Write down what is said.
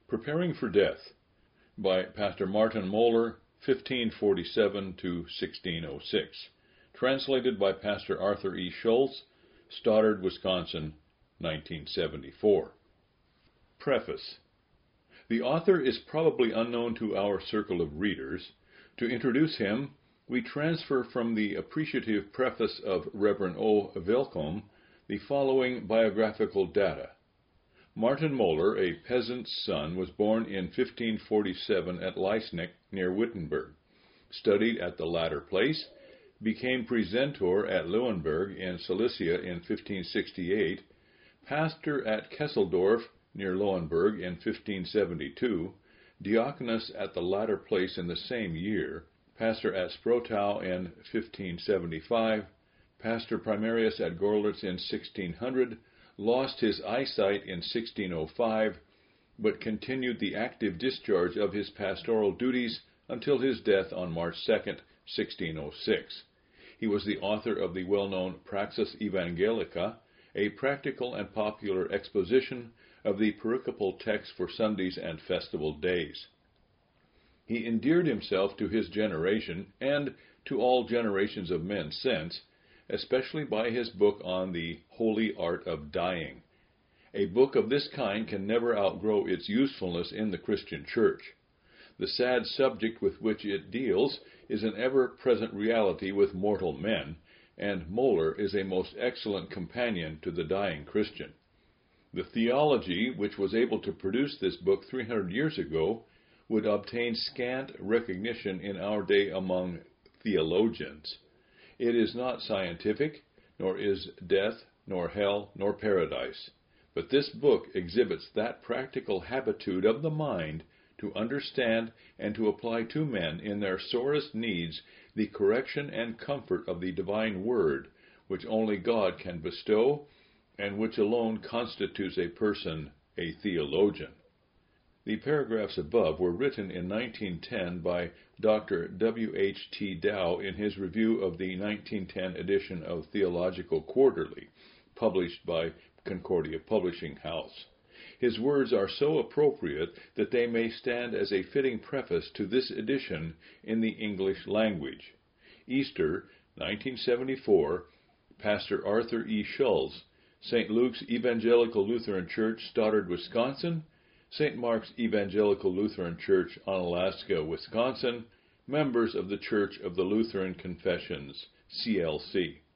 Preparing for Death by Pastor Martin Moeller, 1547 to 1606. Translated by Pastor Arthur E. Schultz, Stoddard, Wisconsin, 1974. Preface. The author is probably unknown to our circle of readers. To introduce him, we transfer from the appreciative preface of Reverend O. Velkom the following biographical data. Martin Moeller, a peasant's son, was born in 1547 at Leisnick, near Wittenberg, studied at the latter place, became precentor at Leuenberg in Silesia in 1568, pastor at Kesseldorf, near Leuenberg in 1572, diaconus at the latter place in the same year, pastor at Sprotau in 1575, pastor primarius at Gorlitz in 1600, lost his eyesight in 1605, but continued the active discharge of his pastoral duties until his death on March 2, 1606. He was the author of the well-known Praxis Evangelica, a practical and popular exposition of the pericopal text for Sundays and festival days. He endeared himself to his generation and to all generations of men since, especially by his book on the Holy Art of Dying. A book of this kind can never outgrow its usefulness in the Christian church. The sad subject with which it deals is an ever-present reality with mortal men, and Moeller is a most excellent companion to the dying Christian. The theology which was able to produce this book 300 years ago would obtain scant recognition in our day among theologians. It is not scientific, nor is death, nor hell, nor paradise. But this book exhibits that practical habitude of the mind to understand and to apply to men in their sorest needs the correction and comfort of the divine word, which only God can bestow, and which alone constitutes a person a theologian. The paragraphs above were written in 1910 by Dr. W. H. T. Dow in his review of the 1910 edition of Theological Quarterly, published by Concordia Publishing House. His words are so appropriate that they may stand as a fitting preface to this edition in the English language. Easter, 1974, Pastor Arthur E. Schultz, St. Luke's Evangelical Lutheran Church, Stoddard, Wisconsin, St. Mark's Evangelical Lutheran Church, Onalaska, Wisconsin, members of the Church of the Lutheran Confessions, CLC.